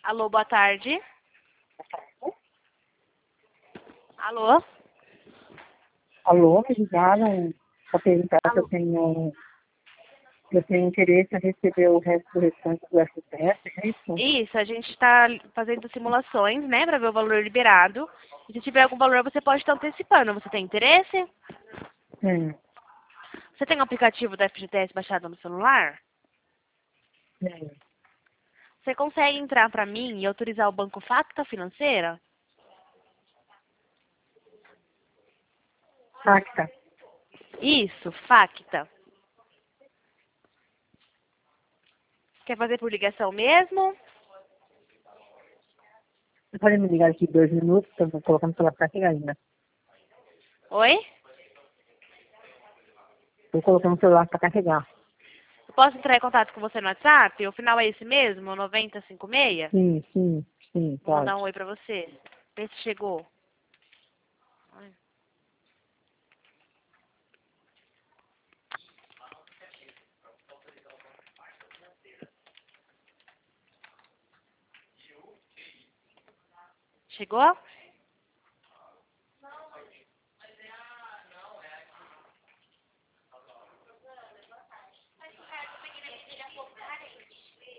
Alô, boa tarde. Alô? Alô, me ligaram para perguntar se Alô? eu tenho interesse em receber o resto do restante do FPS, é isso? Isso, a gente está fazendo simulações, né, para ver o valor liberado. E se tiver algum valor, você pode estar antecipando. Você tem interesse? Sim, Você tem o aplicativo da FGTS baixado no celular? sim. Você consegue entrar para mim e autorizar o Banco Facta Financeira? Facta. Isso, Facta. Quer fazer por ligação mesmo? Você pode me ligar aqui 2 minutos, que eu vou colocando o celular para carregar ainda. Oi? Estou colocando o celular para carregar. Eu posso entrar em contato com você no WhatsApp? O final é esse mesmo, 9056? Sim, Vou pode. mandar um oi pra você. Vê se chegou. Chegou?